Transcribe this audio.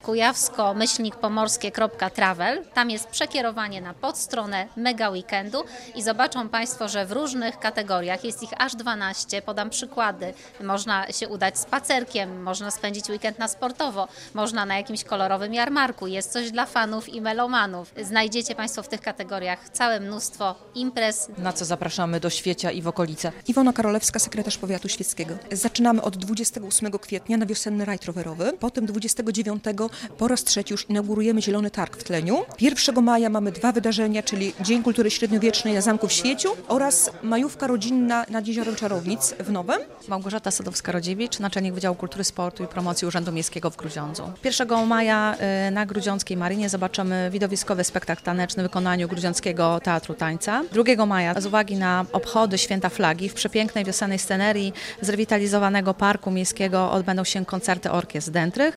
kujawsko-pomorskie.travel. Tam jest przekierowanie na podstronę Mega Weekendu i zobaczą Państwo, że w różnych kategoriach, jest ich aż 12, podam przykłady. Można się udać spacerkiem, można spędzić weekend na sportowo, można na jakimś kolorowym jarmarku, jest coś dla fanów i melomanów. Znajdziecie Państwo w tych kategoriach całe mnóstwo imprez. Na co zapraszamy do Świecia i w okolice? Iwona Karolewska, sekretarz powiatu świeckiego. Zaczynamy od 28 kwietnia na wiosenny rajd rowerowy, potem 29 po raz trzeci już inaugurujemy Zielony Targ w Tleniu. 1 maja mamy 2 wydarzenia, czyli Dzień Kultury Średniowiecznej na Zamku w Świeciu oraz majówka rodzinna nad Jeziorem Czarownic w Nowem. Małgorzata Sadowska-Rodziewicz, naczelnik Wydziału Kultury, Sportu i Promocji Urzędu Miejskiego w Grudziądzu. 1 maja na Grudziąckiej Marynie zobaczymy widowiskowy spektakl taneczny w wykonaniu Grudziąckiego Teatru Tańca. 2 maja z uwagi na obchody Święta Flagi w przepięknej wiosennej scenerii zrewitalizowanego Parku Miejskiego odbędą się koncerty orkiestr dętrych.